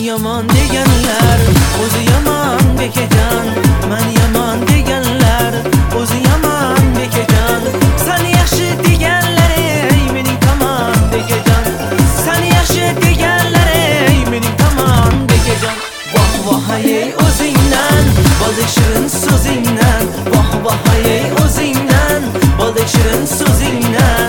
yomon deganlar o'zi yomon bekajon. Men yomon deganlar o'zi yomon bekajon. Sen yaxshi deganlar ey mening tomon bekajon. Sen yaxshi deganlar ey mening tomon bekajon. Voh voh ey o'zingdan boldek shirin so'zingdan. Voh voh ey o'zingdan boldek shirin so'zingdan.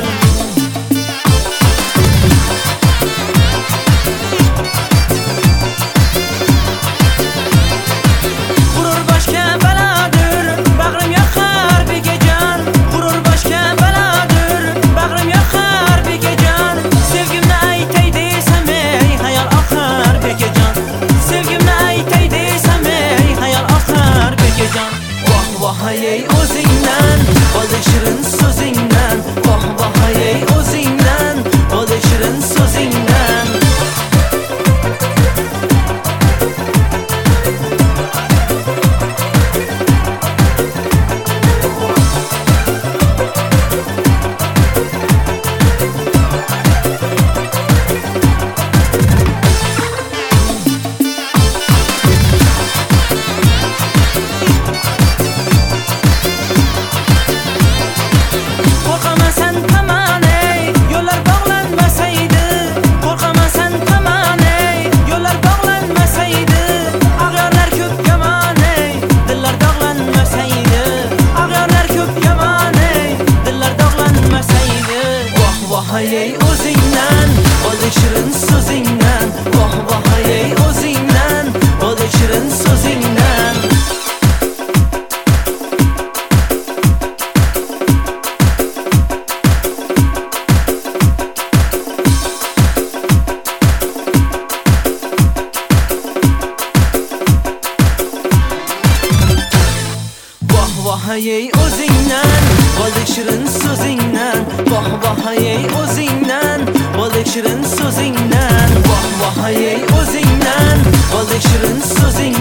Voh ey o'zingdan boldek shirin so'zingdan. Voh voh ey o'zingdan boldek shirin so'zingdan. Voh ey o'zingdan boldek shirin so'zingdan. Voh voh ey o'zingdan boldek shirin so'zingdan. Voh voh ey o'zingdan boldek shirin so'zingdan. Voh voh ey o'zingdan boldek shirin so'zingdan. Voh voh ey o'zingdan boldek shirin so'zingdan.